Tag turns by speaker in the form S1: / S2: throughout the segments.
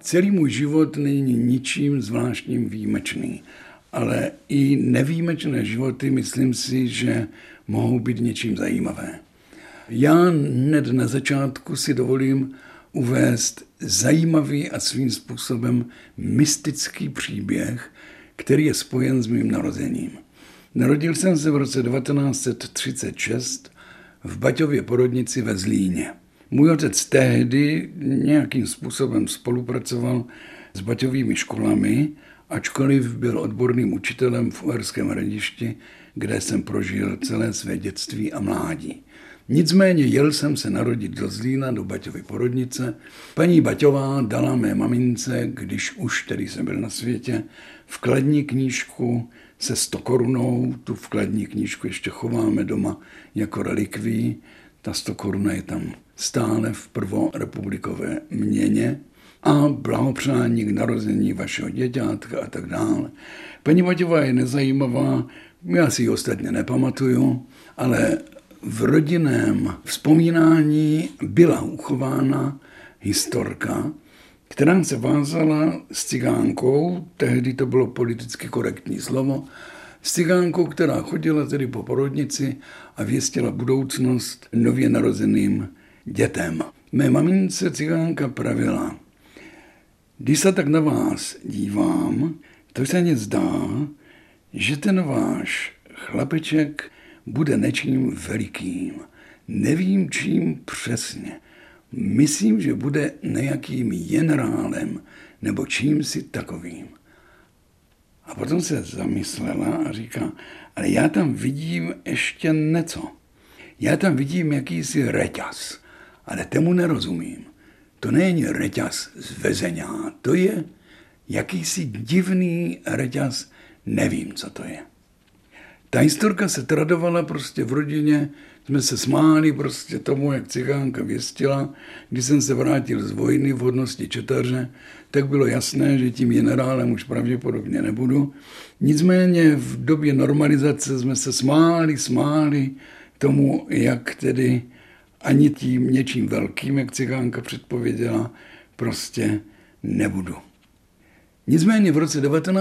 S1: Celý můj život není ničím zvláštním výjimečný, ale i nevýjimečné životy, myslím si, že mohou být něčím zajímavé. Já hned na začátku si dovolím uvést zajímavý a svým způsobem mystický příběh, který je spojen s mým narozením. Narodil jsem se v roce 1936 v Baťově Porodnici ve Zlíně. Můj otec tehdy nějakým způsobem spolupracoval s baťovými školami, ačkoliv byl odborným učitelem v Uherském Hradišti, kde jsem prožil celé své dětství a mládí. Nicméně jel jsem se narodit do Zlína, do Baťovy Porodnice. Paní Baťová dala mé mamince, když už tedy jsem byl na světě, vkladní knížku se 100 korunou. Tu vkladní knížku ještě chováme doma jako relikví. Ta 100 koruna je tam stále v prvorepublikové měně. A blahopřání k narození vašeho děťátka a tak dále. Paní Baťová je nezajímavá, já si ji ostatně nepamatuju, ale v rodinném vzpomínání byla uchována historka, která se vázala s cigánkou, tehdy to bylo politicky korektní slovo, s cigánkou, která chodila tedy po porodnici a věstila budoucnost nově narozeným dětem. Mé mamince cigánka pravila: když se tak na vás dívám, to se mně zdá, že ten váš chlapeček bude něčím velikým. Nevím čím přesně. Myslím, že bude nějakým generálem nebo čím si takovým. A potom se zamyslela a říká, ale já tam vidím ještě něco. Já tam vidím jakýsi reťaz, ale tomu nerozumím. To není reťaz z vezeňa, to je jakýsi divný reťaz, nevím, co to je. Ta historka se tradovala prostě v rodině, jsme se smáli prostě tomu, jak cigánka věstila. Když jsem se vrátil z vojny v hodnosti četaře, tak bylo jasné, že tím generálem už pravděpodobně nebudu. Nicméně v době normalizace jsme se smáli tomu, jak tedy ani tím něčím velkým, jak cigánka předpověděla, prostě nebudu. Nicméně v roce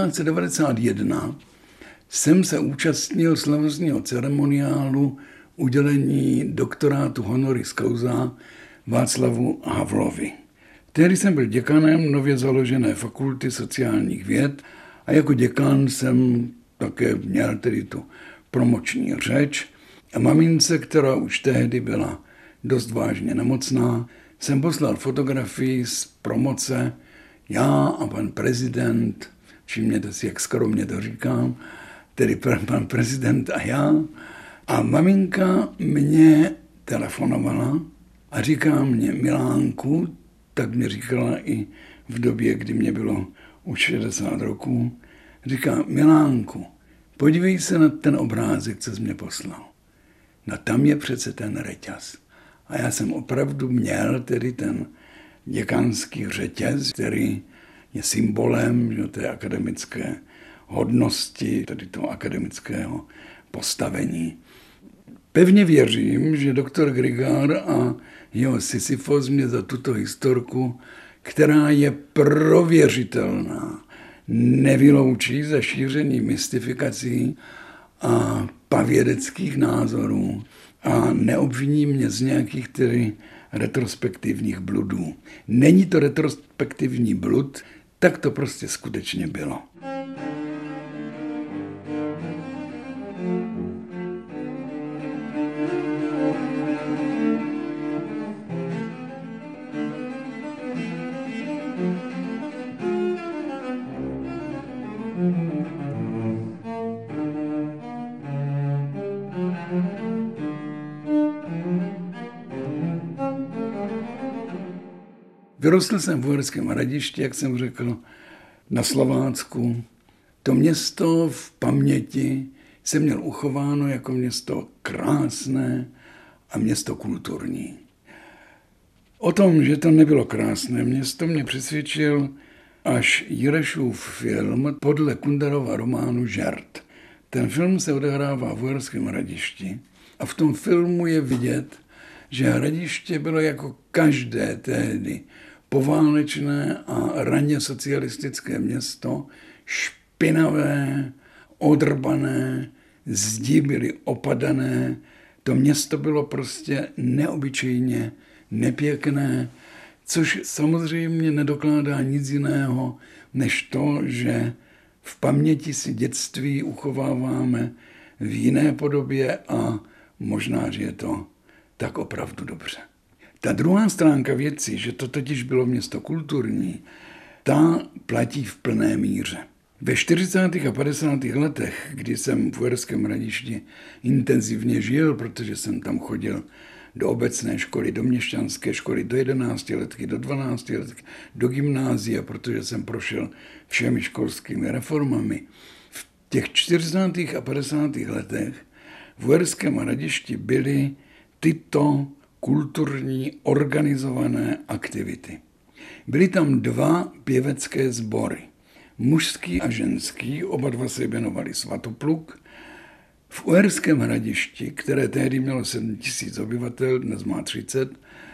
S1: 1991 jsem se účastnil slavnostního ceremoniálu udělení doktorátu honoris causa Václavu Havlovi. Tehdy jsem byl děkanem nově založené fakulty sociálních věd a jako děkan jsem také měl tedy tu promoční řeč a mamince, která už tehdy byla dost vážně nemocná, jsem poslal fotografii z promoce, já a pan prezident, všimněte si, jak skromně to říkám, tedy pan prezident a já. A maminka mě telefonovala a říká mě, Milánku, tak mě říkala i v době, kdy mě bylo už 60 roků, říká, Milánku, podívej se na ten obrázek, co jsi mě poslal. No tam je přece ten reťaz. A já jsem opravdu měl tedy ten děkanský řetěz, který je symbolem, že, té akademické hodnosti, tedy toho akademického postavení. Pevně věřím, že doktor Grigár a jeho Sisyfos mě za tuto historku, která je prověřitelná, nevyloučí za šíření mystifikací a pavědeckých názorů a neobviní mě z nějakých tedy retrospektivních bludů. Není to retrospektivní blud, tak to prostě skutečně bylo. Vyrostl jsem v Uherském Hradišti, jak jsem řekl, na Slovácku. To město v paměti jsem měl uchováno jako město krásné a město kulturní. O tom, že to nebylo krásné město, mě přesvědčil až Jirešův film podle Kunderova románu Žert. Ten film se odehrává v Uherském Hradišti a v tom filmu je vidět, že Hradiště bylo jako každé tehdy poválečné a raně socialistické město, špinavé, odrbané, zdi byly opadané. To město bylo prostě neobyčejně nepěkné, což samozřejmě nedokládá nic jiného, než to, že v paměti si dětství uchováváme v jiné podobě a možná, že je to tak opravdu dobře. Ta druhá stránka věci, že to totiž bylo město kulturní, ta platí v plné míře. Ve 40. a 50. letech, kdy jsem v Uherském Hradišti intenzivně žil, protože jsem tam chodil do obecné školy, do měšťanské školy, do 11 letky, do 12 letky, do gymnázia, protože jsem prošel všemi školskými reformami. V těch 40. a 50. letech v Uherském Hradišti byly tyto kulturní organizované aktivity. Byly tam 2 pěvecké sbory. Mužský a ženský, oba dva se jmenovali Svatopluk. V Uherském Hradišti, které tehdy mělo 7 000 obyvatel, dnes má 30,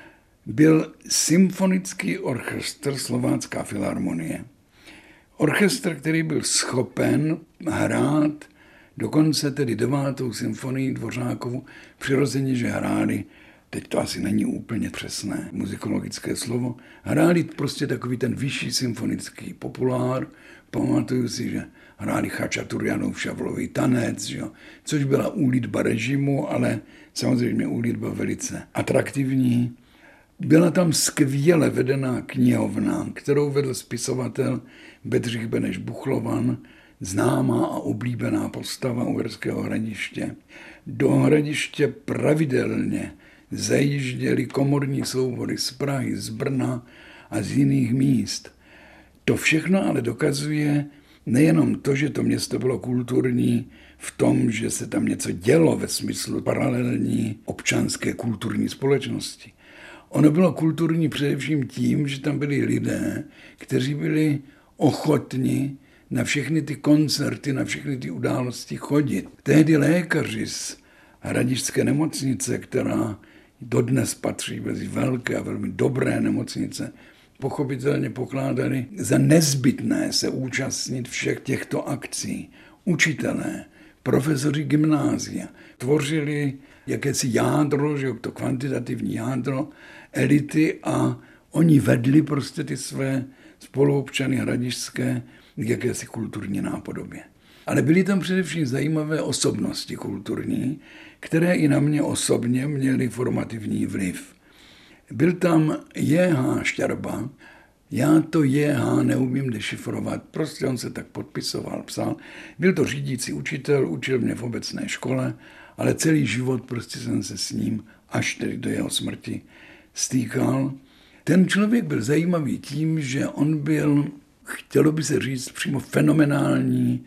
S1: byl symfonický orchestr Slovácká filharmonie. Orchestr, který byl schopen hrát dokonce tedy 9. symfonii Dvořákovu, přirozeně, že hráli, teď to asi není úplně přesné muzikologické slovo, hráli prostě takový ten vyšší symfonický populár. Pamatuju si, že hráli Chačaturianův Šavlový tanec, že jo? Což byla úlitba režimu, ale samozřejmě úlitba velice atraktivní. Byla tam skvěle vedená knihovna, kterou vedl spisovatel Bedřich Beneš Buchlovan, známá a oblíbená postava Uherského Hradiště. Do Hradiště pravidelně zajížděli komorní soubory z Prahy, z Brna a z jiných míst. To všechno ale dokazuje nejenom to, že to město bylo kulturní v tom, že se tam něco dělo ve smyslu paralelní občanské kulturní společnosti. Ono bylo kulturní především tím, že tam byli lidé, kteří byli ochotni na všechny ty koncerty, na všechny ty události chodit. Tehdy lékaři z Hradišťské nemocnice, která dodnes patří mezi velké a velmi dobré nemocnice, pochopitelně pokládali za nezbytné se účastnit všech těchto akcí. Učitelé, profesoři gymnázia tvořili jakési jádro, že to kvantitativní jádro elity a oni vedli prostě ty své spoluobčany hradišťské k jakési kulturní nápodobě. Ale byly tam především zajímavé osobnosti kulturní, které i na mě osobně měly formativní vliv. Byl tam J.H. Šťarba, já to J.H. neumím dešifrovat, prostě on se tak podpisoval, psal. Byl to řídící učitel, učil mě v obecné škole, ale celý život prostě jsem se s ním až tedy do jeho smrti stýkal. Ten člověk byl zajímavý tím, že on byl, chtělo by se říct, přímo fenomenální,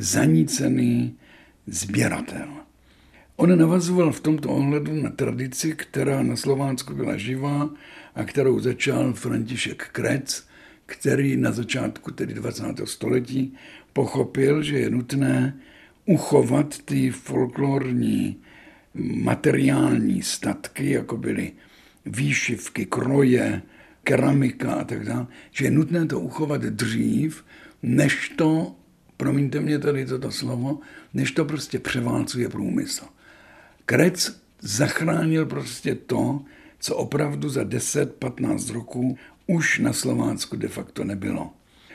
S1: zanícený sběratel. On navazoval v tomto ohledu na tradici, která na Slovánsku byla živá a kterou začal František Krec, který na začátku tedy 20. století pochopil, že je nutné uchovat ty folklorní materiální statky, jako byly výšivky, kroje, keramika a tak dále, že je nutné to uchovat dřív, než to, promiňte mě tady toto slovo, než to prostě převálcuje průmysl. Krec zachránil prostě to, co opravdu za 10-15 roků už na Slovánsku de facto nebylo.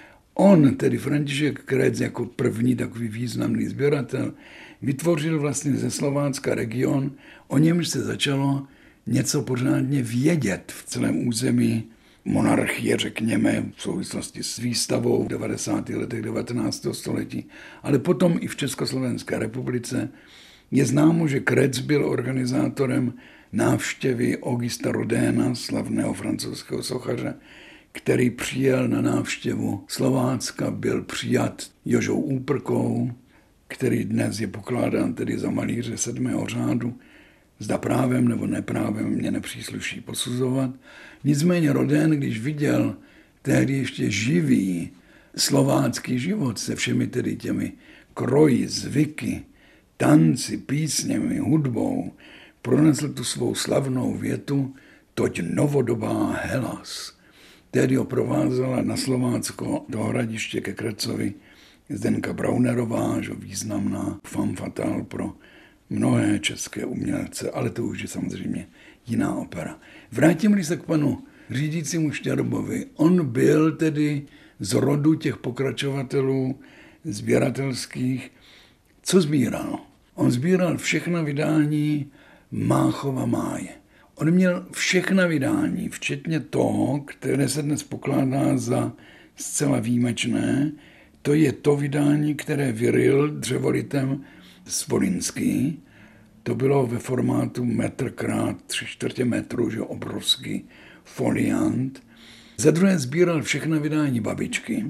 S1: On, tedy František Krec, jako první takový významný sběratel, vytvořil vlastně ze Slovácka region, o němž se začalo něco pořádně vědět v celém území monarchie, řekněme, v souvislosti s výstavou v 90. letech 19. století, ale potom i v Československé republice. Je známo, že Krec byl organizátorem návštěvy Augusta Rodéna, slavného francouzského sochaře, který přijel na návštěvu Slovácka, byl přijat Jožou Úprkou, který dnes je pokládán tedy za malíře 7. řádu. Zda právem nebo neprávem mě nepřísluší posuzovat. Nicméně Rodin, když viděl tehdy ještě živý slovácký život se všemi tedy těmi kroji, zvyky, tanci, písněmi, hudbou, pronesl tu svou slavnou větu: toť novodobá Hellas. Tehdy ho provázela na Slovácko do Hradiště ke Krecovi Zdenka Braunerová, že významná femme fatale pro mnohé české umělce, ale to už je samozřejmě jiná opera. Vrátím se k panu řídícímu Štěrbovi. On byl tedy z rodu těch pokračovatelů sběratelských. Co sbíral? On sbíral všechna vydání Máchova máje. On měl všechna vydání, včetně toho, které se dnes pokládá za zcela výjimečné. To je to vydání, které vyryl dřevoritem Svolinský. To bylo ve formátu metr krát 3/4 metru, že obrovský foliant. Za druhé sbíral všechna vydání Babičky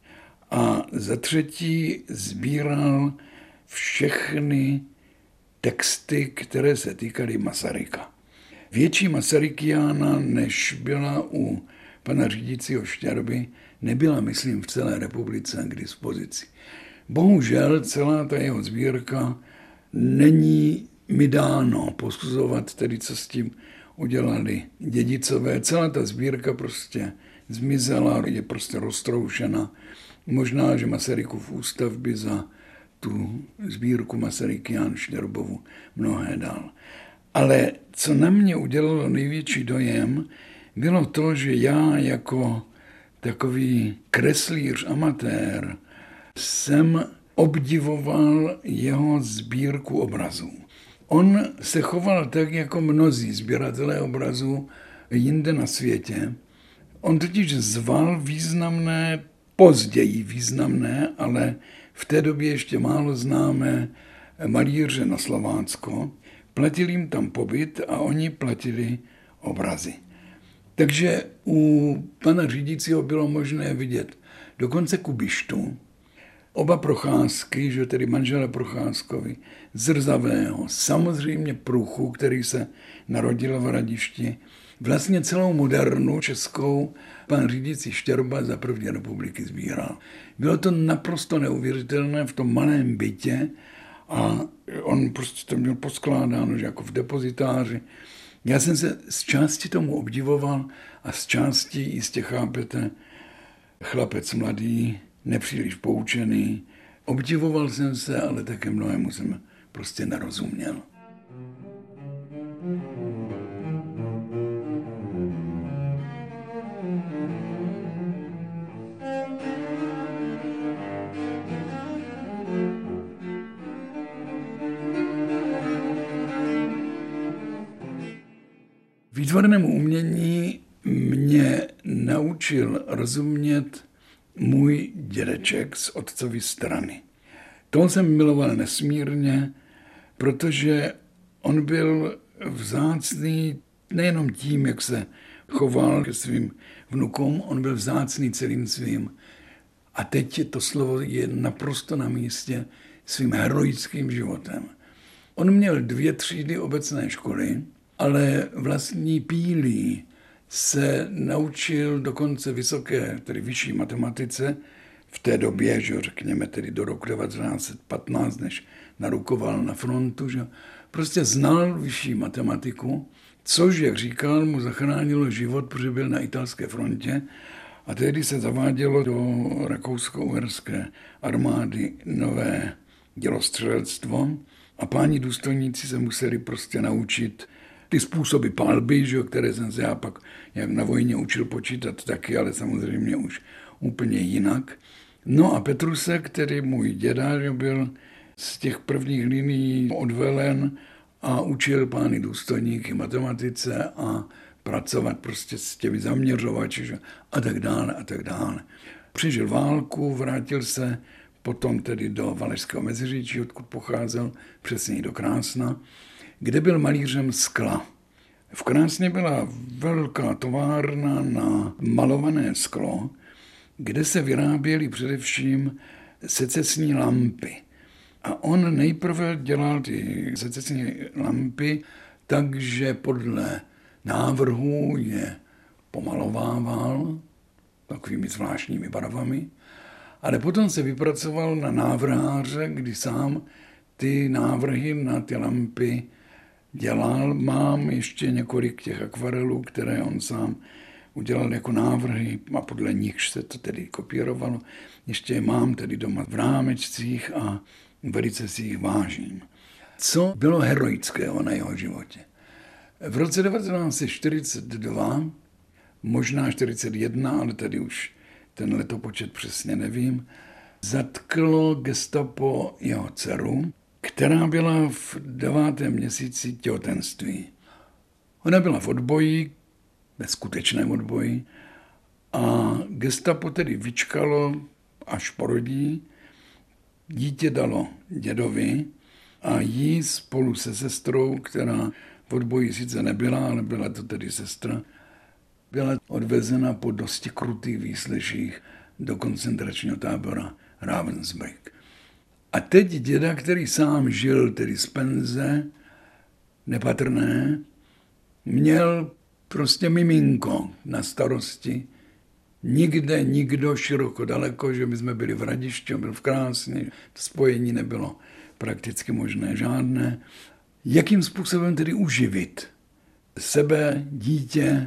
S1: a za třetí sbíral všechny texty, které se týkaly Masaryka. Větší Masarykiána, než byla u pana řídícího Štěrby, nebyla, myslím, v celé republice k dispozici. Bohužel celá ta jeho sbírka není mi dáno posuzovat, tedy co s tím udělali dědicové. Celá ta sbírka prostě zmizela, je prostě roztroušena. Možná, že Masarykův ústav by za tu sbírku Masarykián Štěrbovu mnohé dal. Ale co na mě udělalo největší dojem, bylo to, že já jako takový kreslíř, amatér jsem obdivoval jeho sbírku obrazů. On se choval tak, jako mnozí sběratelé obrazů jinde na světě. On totiž zval významné, později významné, ale v té době ještě málo známé malíře na Slovácko. Platil jim tam pobyt a oni platili obrazy. Takže u pana řídícího bylo možné vidět dokonce Kubištu, oba Procházky, že tedy manžele Procházkovi, Zrzavého, samozřejmě Pruchu, který se narodil v Hradišti, vlastně celou modernu českou pan řídící Štěrba za první republiky sbíral. Bylo to naprosto neuvěřitelné v tom malém bytě a on prostě to měl poskládáno, že jako v depozitáři. Já jsem se z části tomu obdivoval a z části jistě chápete, chlapec mladý, nepříliš poučený. Obdivoval jsem se, ale také mnohému jsem prostě nerozuměl. Výtvarnému umění mě naučil rozumět můj dědeček z otcovy strany. Toho jsem miloval nesmírně, protože on byl vzácný nejenom tím, jak se choval ke svým vnukům, on byl vzácný celým svým. A teď to slovo je naprosto na místě svým heroickým životem. On měl 2 třídy obecné školy, ale vlastní pílí se naučil dokonce vysoké, tedy vyšší matematice v té době, že řekněme tedy do roku 1915, než narukoval na frontu, že prostě znal vyšší matematiku, což, jak říkal, mu zachránilo život, protože byl na italské frontě a tehdy se zavádělo do rakousko-uherské armády nové dělostřelectvo a páni důstojníci se museli prostě naučit ty způsoby palby, že, které jsem se já pak jak na vojně učil počítat taky, ale samozřejmě už úplně jinak. No a Petrusek, který můj děda, že byl z těch prvních linií odvelen a učil pány důstojníky matematice a pracovat prostě s těmi zaměřovači, že, a tak dále a tak dále. Přežil válku, vrátil se potom tedy do Valašského Meziříčí, odkud pocházel, přesněji do Krásna, kde byl malířem skla. V Krásně byla velká továrna na malované sklo, kde se vyráběly především secesní lampy. A on nejprve dělal ty secesní lampy, takže podle návrhů je pomalovával takovými zvláštními barvami, ale potom se vypracoval na návrháře, kdy sám ty návrhy na ty lampy dělal. Mám ještě několik těch akvarelů, které on sám udělal jako návrhy a podle nich se to tedy kopírovalo. Ještě je mám tedy doma v rámečcích a velice si jich vážím. Co bylo heroického na jeho životě? V roce 1942, možná 41, ale tady už ten letopočet přesně nevím, zatklo gestapo jeho dceru, která byla v 9. měsíci těhotenství. Ona byla v odboji, ve skutečném odboji, a gestapo tedy vyčkalo, až porodí. Dítě dalo dědovi a jí spolu se sestrou, která v odboji sice nebyla, ale byla to tedy sestra, byla odvezena po dosti krutých výsleších do koncentračního tábora Ravensbrück. A teď děda, který sám žil tedy z penze, nepatrné, měl prostě miminko na starosti. Nikde, nikdo široko daleko, že my jsme byli v Hradišti, byl v Krásně, to spojení nebylo prakticky možné žádné. Jakým způsobem tedy uživit sebe, dítě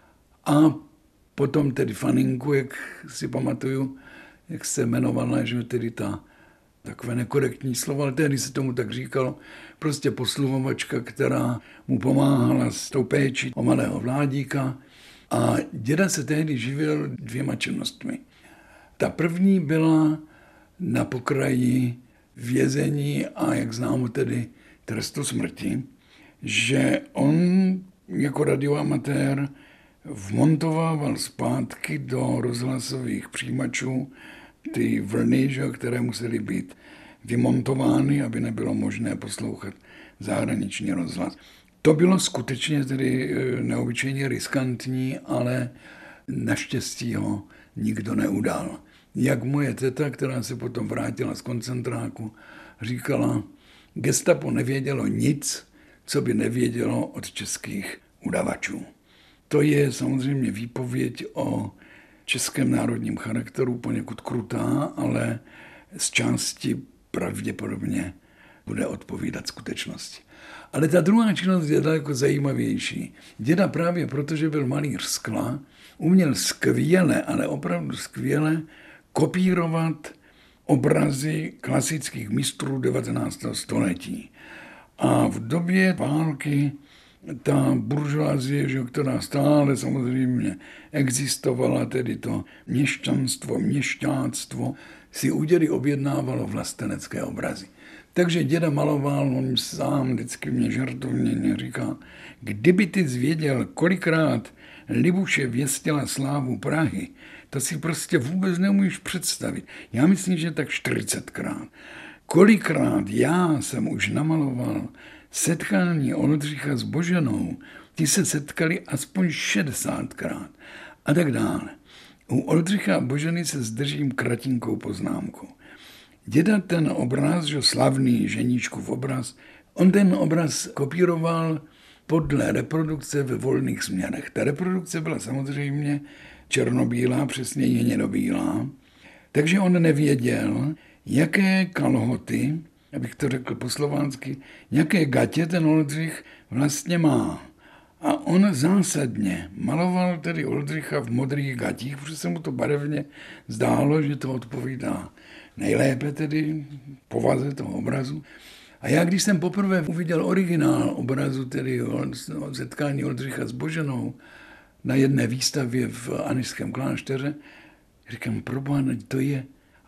S1: a potom tedy Faninku, jak si pamatuju, jak se jmenovala, že tedy ta takové nekorektní slovo, ale tehdy se tomu tak říkalo, prostě posluhovačka, která mu pomáhala s tou péčí o malého Vládíka. A děda se tehdy živil 2 činnostmi. Ta první byla na pokraji vězení a jak známo tedy trestu smrti, že on jako radioamatér vmontovával zpátky do rozhlasových přijímačů ty vlny, které musely být vymontovány, aby nebylo možné poslouchat zahraniční rozhlas. To bylo skutečně tedy neobyčejně riskantní, ale naštěstí ho nikdo neudal. Jak moje teta, která se potom vrátila z koncentráku, říkala, gestapo nevědělo nic, co by nevědělo od českých udavačů. To je samozřejmě výpověď o českém národním charakteru, poněkud krutá, ale z části pravděpodobně bude odpovídat skutečnosti. Ale ta druhá činnost je daleko zajímavější. Děda právě protože byl malíř skla, uměl skvěle, ale opravdu skvěle kopírovat obrazy klasických mistrů 19. století. A v době války ta buržoazie, která stále samozřejmě existovala, tedy to měšťanstvo, měšťáctvo, si u dědy objednávalo vlastenecké obrazy. Takže děda maloval, on sám vždycky mě žartovně říká, kdyby ty zvěděl, kolikrát Libuše věstila slávu Prahy, to si prostě vůbec nemůžeš představit. Já myslím, že tak 40krát. Kolikrát já jsem už namaloval setkání Oldřicha s Božanou, ti se setkali aspoň 60krát a tak dále. U Oldřicha a Božany se zdržím kratinkou poznámkou. Děda ten obraz, že slavný ženíčkův obraz, on ten obraz kopíroval podle reprodukce ve volných směrech. Ta reprodukce byla samozřejmě černobílá, přesně hnědobílá, takže on nevěděl, jaké kalhoty, abych to řekl po slovánsky, jaké gatě ten Oldřich vlastně má. A on zásadně maloval tedy Oldřicha v modrých gatích, protože se mu to barevně zdálo, že to odpovídá nejlépe tedy povaze toho obrazu. A já, když jsem poprvé uviděl originál obrazu, tedy o setkání Oldřicha s Božanou na jedné výstavě v Anišském klášteře, říkám, probáno, to je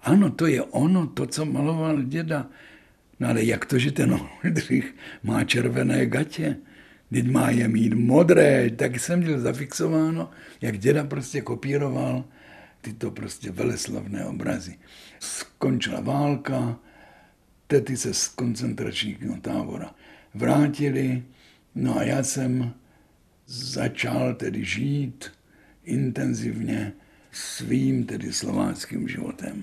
S1: ono, to, co maloval děda. No ale jak to, že ten Oldřich má červené gatě? Teď má je mít modré, tak jsem měl zafixováno, jak děda prostě kopíroval tyto prostě veleslavné obrazy. Skončila válka, tety se z koncentračního tábora vrátili, no a já jsem začal tedy žít intenzivně svým tedy slováckým životem.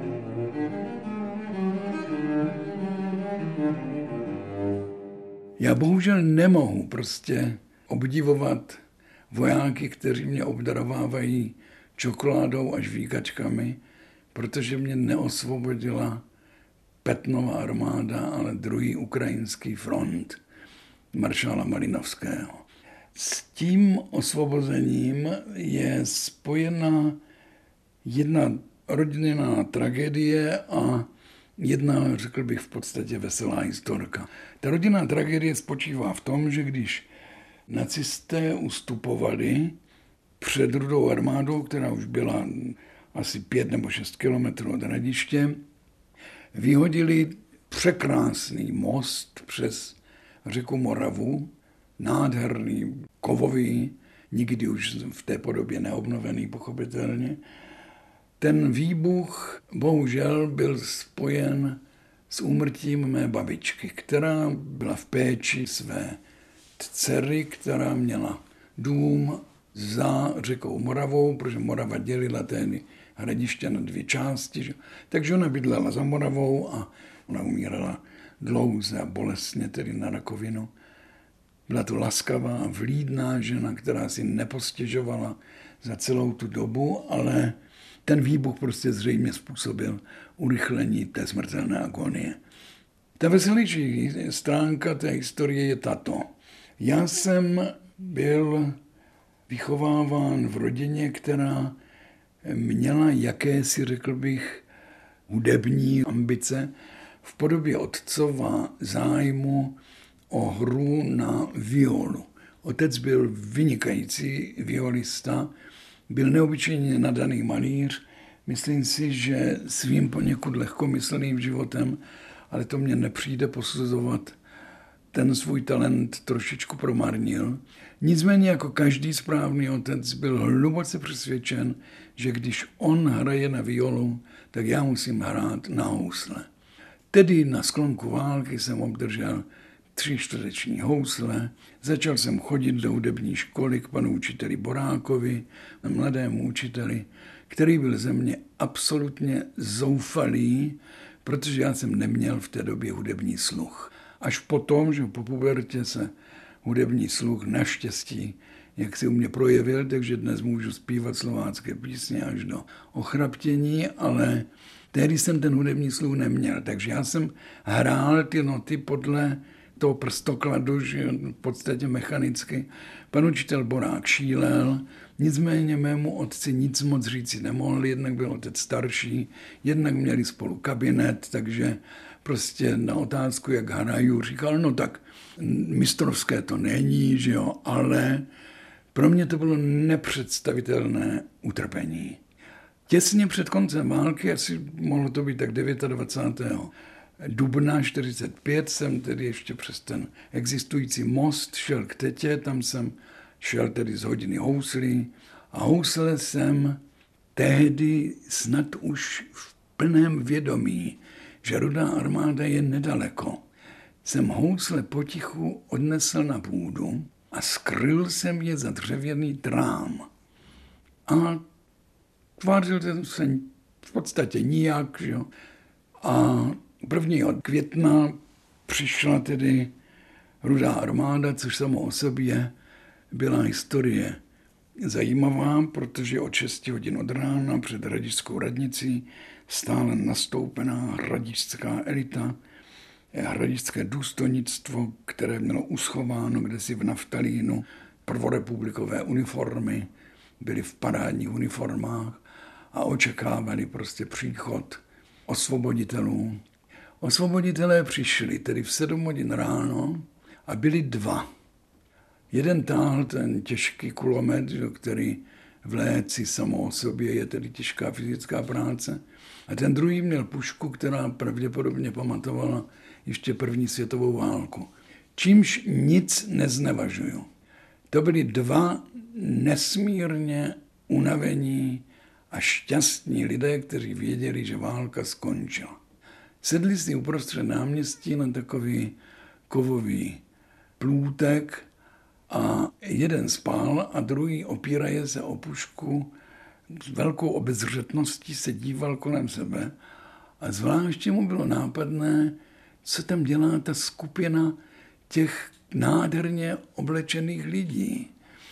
S1: Já Já bohužel nemohu prostě obdivovat vojáky, kteří mě obdarovávají čokoládou a žvíkačkami, protože mě neosvobodila Petnova armáda, ale druhý ukrajinský front maršála Malinovského. S tím osvobozením je spojena jedna rodinná tragédie a jedna, řekl bych, v podstatě veselá historka. Ta rodinná tragédie spočívá v tom, že když nacisté ustupovali před Rudou armádou, která už byla asi 5 nebo 6 kilometrů od Hradiště, vyhodili překrásný most přes řeku Moravu, nádherný, kovový, nikdy už v té podobě neobnovený, pochopitelně. Ten výbuch bohužel byl spojen s úmrtím mé babičky, která byla v péči své dcery, která měla dům za řekou Moravou, protože Morava dělila tehdy Hradiště na 2 části. Takže ona bydlela za Moravou a ona umírala dlouze a bolestně, tedy na rakovinu. Byla to laskavá a vlídná žena, která si nepostěžovala za celou tu dobu, ale ten výbuch prostě zřejmě způsobil urychlení té smrtelné agonie. Ta veselější stránka té historie je tato. Já jsem byl vychováván v rodině, která měla jakési, řekl bych, hudební ambice v podobě otcova zájmu o hru na violu. Otec byl vynikající violista, byl neobyčejně nadaný malíř. Myslím si, že svým poněkud lehkomyslným životem, ale to mě nepřijde posuzovat, ten svůj talent trošičku promarnil. Nicméně jako každý správný otec byl hluboce přesvědčen, že když on hraje na violu, tak já musím hrát na housle. Tedy na sklonku války jsem obdržel 3 čtvereční housle, začal jsem chodit do hudební školy k panu učiteli Borákovi, mladému učiteli, který byl ze mě absolutně zoufalý, protože já jsem neměl v té době hudební sluch. Až potom, že po pubertě se hudební sluch naštěstí jak se u mě projevil, takže dnes můžu zpívat slovácké písně až do ochraptění, ale tehdy jsem ten hudební sluch neměl, takže já jsem hrál ty noty podle toho prstokladu, že v podstatě mechanicky. Pan učitel Borák šílel, nicméně mému otci nic moc říci nemohl, jednak byl otec starší, jednak měli spolu kabinet, takže prostě na otázku, jak hraju, říkal, no tak mistrovské to není, že jo, ale pro mě to bylo nepředstavitelné utrpení. Těsně před koncem války, asi mohlo to být tak 29. dubna 45, jsem tedy ještě přes ten existující most šel k tetě, tam jsem šel tedy z hodiny houslí a housle jsem tehdy snad už v plném vědomí, že Rudá armáda je nedaleko. Jsem housle potichu odnesl na půdu a skryl jsem je za dřevěný trám. A tvářil jsem se v podstatě nijak, že jo. A 1. května přišla tedy Rudá armáda, což samo o sobě byla historie zajímavá, protože od 6 hodin od rána před hradišťskou radnicí stále nastoupená hradišťská elita, hradišťské důstojnictvo, které mělo uschováno kdesi v naftalínu, prvorepublikové uniformy, byli v parádních uniformách a očekávali prostě příchod osvoboditelů. Osvoboditelé přišli tedy v 7 hodin ráno a byli 2. Jeden táhl ten těžký kulomet, který v léci samo o sobě je tedy těžká fyzická práce. A ten druhý měl pušku, která pravděpodobně pamatovala ještě 1. světovou válku. Čímž nic neznevažuju. To byli 2 nesmírně unavení a šťastní lidé, kteří věděli, že válka skončila. Sedli si uprostřed náměstí na takový kovový plůtek a jeden spál a druhý opíraje se o pušku s velkou obezřetností se díval kolem sebe a zvláště mu bylo nápadné, co tam dělá ta skupina těch nádherně oblečených lidí.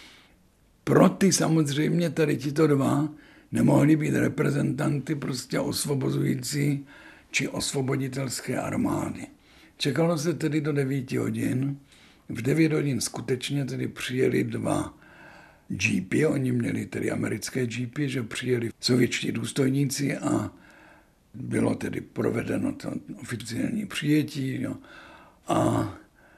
S1: Pro ty samozřejmě tady tito dva nemohli být reprezentanty prostě osvobozující či osvoboditelské armády. Čekalo se tedy do 9 hodin. V 9 hodin skutečně tedy přijeli dva jeepy, oni měli tedy americké jeepy, že přijeli sovětští důstojníci a bylo tedy provedeno to oficiální přijetí. Jo. A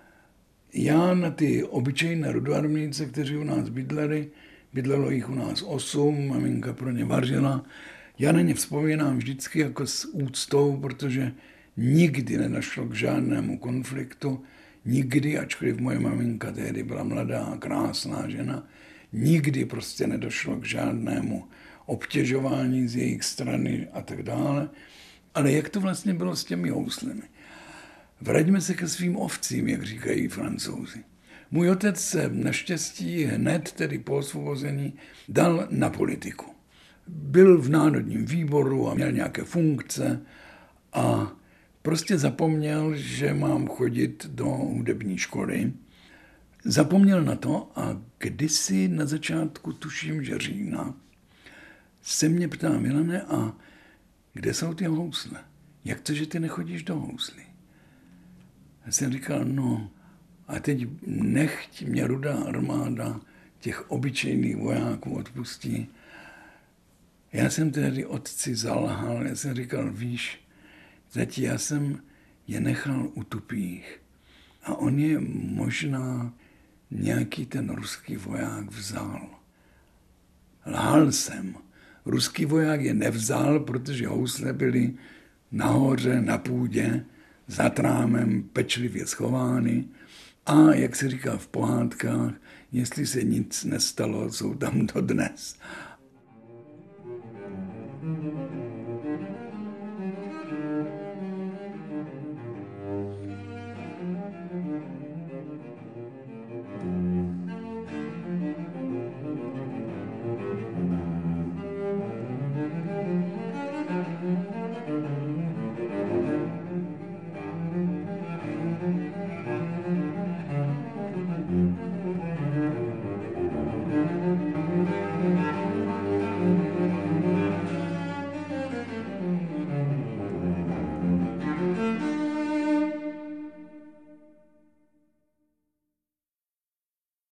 S1: já na ty obyčejné rudoarmějce, kteří u nás bydlelo jich u nás 8, maminka pro ně vařila. Já na ně vzpomínám vždycky jako s úctou, protože nikdy nedošlo k žádnému konfliktu, nikdy, ačkoliv moje maminka tehdy byla mladá a krásná žena, nikdy prostě nedošlo k žádnému obtěžování z jejich strany a tak dále. Ale jak to vlastně bylo s těmi houslemi? Vraťme se ke svým ovcím, jak říkají Francouzi. Můj otec se naštěstí hned, tedy po osvobození, dal na politiku. Byl v Národním výboru a měl nějaké funkce a prostě zapomněl, že mám chodit do hudební školy. Zapomněl na to a kdysi na začátku, tuším, že října, se mě ptá: Milane, a kde jsou ty housle? Jak to, že ty nechodíš do houslí? Já jsem říkal, no a teď nechť mě Rudá armáda těch obyčejných vojáků odpustí. Já jsem tehdy otci zalhal, já jsem říkal, víš, zati, já jsem je nechal u tupých a on je možná nějaký ten ruský voják vzal. Lhal jsem. Ruský voják je nevzal, protože housle byly nahoře, na půdě, za trámem, pečlivě schovány. A jak se říká v pohádkách, jestli se nic nestalo, jsou tam dodnes.